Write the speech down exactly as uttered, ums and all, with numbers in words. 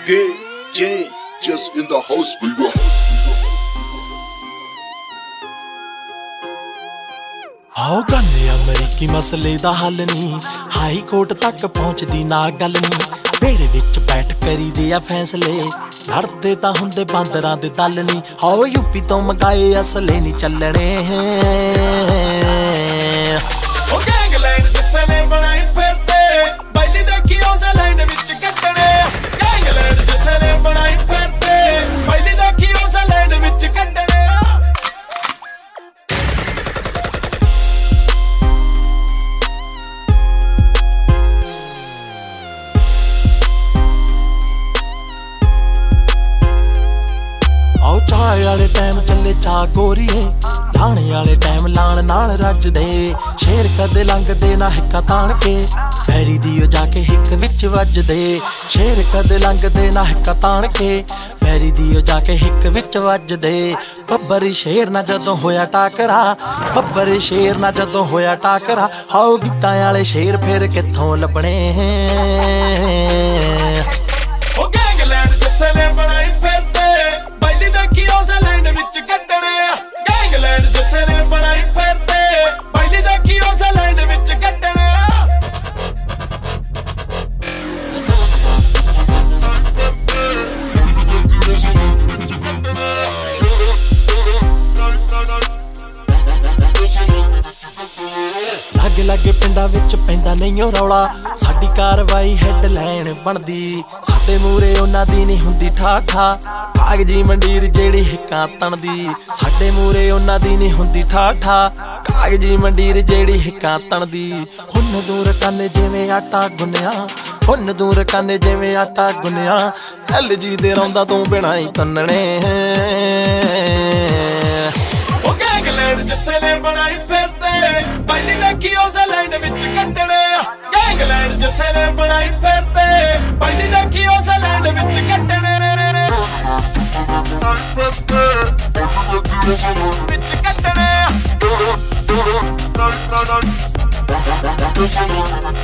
D J just in the house, baby. आओ गन्ने अमरीकी मसले दा हल नहीं, हाई कोर्ट तक पहुंचदी ना गल नहीं। बेड़े विच बैठ करी दे आ फैसले, लड़दे तां हुंदे बांदरां दे दल नहीं। आओ यूपी तो मंगाए असले नहीं चलने ओ गैंगलैंड जिथे ने बनाई फिरदे, बैली देखी उस लैंड विच कट्टने। गैंगलैंड जिथे ने बनाई फिरदे, बैली देखी उस लैंड विच कट्टने। चाय वाले टाइम चले चा गोरीए, लाने वाले टाइम लान नाल रजदे। शेर कदे लंघदे ना हिक्का ताण के, पैरी दियो जाके हिक विच वजदे। शेर कदे लंघदे ना हिक्का ताण के, पैरी दियो जाके हिक विच वजदे। बब्बर शेर ना जदों होया टाकरा, बब्बर शेर ना जदों होया टाकरा। हाओ गीतां वाले शेर फिर कित्थों लभणे। ओ गैंगलैंड जिथे ने बनाई फिरदे, बैली देखी उस लैंड विच कट्टने। गैंगलैंड जिथे ने बनाई फिरदे, बैली देखी उस लैंड विच कट्टने। लागे लागे पिंडां विच पैंदा नहीं ओ रौला, साडी कारवाई हैडलाइन बनदी। साडे मूरे उन्हां दी नहीं हुंदी ठाठा, कागजी मंडीर जेड़ी हिक्कां तणदी। साडे मूरे उन्हां दी नहीं हुंदी ठाठा, कागजी मंडीर जेड़ी हिक्कां तणदी। हुन दूर काने जिवें आटा गुन्निया, हुन दूर काने जिवें आटा गुन्निया। एल जी दे रौंदा तूं बिना ही तन्नणे। ओ गैंगलैंड जिथे ने बनाई फिरदे, बैली देखी उस लैंड विच कट्टने। गैंगलैंड जिथे ने बनाई फिरदे, बैली देखी उस लैंड विच कट्टने। विच कट्टने।